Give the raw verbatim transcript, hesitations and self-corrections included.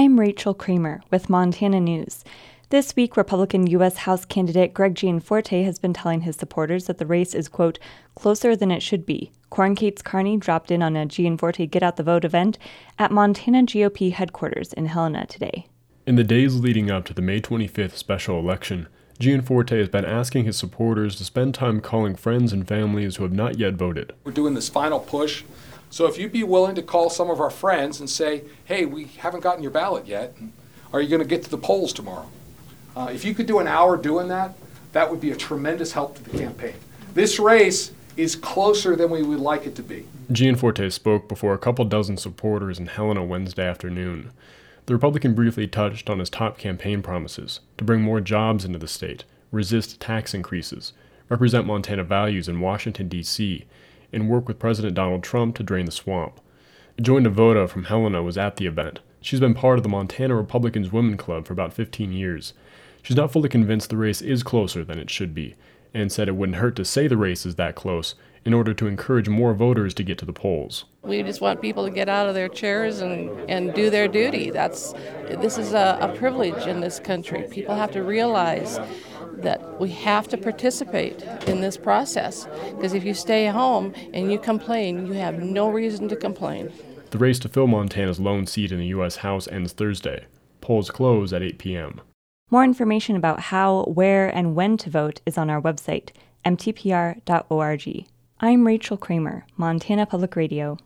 I'm Rachel Kramer with Montana News. This week, Republican U S House candidate Greg Gianforte has been telling his supporters that the race is, quote, closer than it should be. Corn Kates Carney dropped in on a Gianforte Get Out the Vote event at Montana G O P headquarters in Helena today. In the days leading up to the May twenty-fifth special election, Gianforte has been asking his supporters to spend time calling friends and families who have not yet voted. We're doing this final push, so if you'd be willing to call some of our friends and say, hey, we haven't gotten your ballot yet, are you going to get to the polls tomorrow? Uh, if you could do an hour doing that, that would be a tremendous help to the campaign. This race is closer than we would like it to be. Gianforte spoke before a couple dozen supporters in Helena Wednesday afternoon. The Republican briefly touched on his top campaign promises to bring more jobs into the state, resist tax increases, represent Montana values in Washington, D C, and work with President Donald Trump to drain the swamp. Joy Novota from Helena was at the event. She's been part of the Montana Republicans Women Club for about fifteen years. She's not fully convinced the race is closer than it should be, and said it wouldn't hurt to say the race is that close in order to encourage more voters to get to the polls. We just want people to get out of their chairs and, and do their duty. That's this is a, a privilege in this country. People have to realize that we have to participate in this process, because if you stay home and you complain, you have no reason to complain. The race to fill Montana's lone seat in the U S House ends Thursday. Polls close at eight p.m. More information about how, where, and when to vote is on our website, m t p r dot org. I'm Rachel Kramer, Montana Public Radio.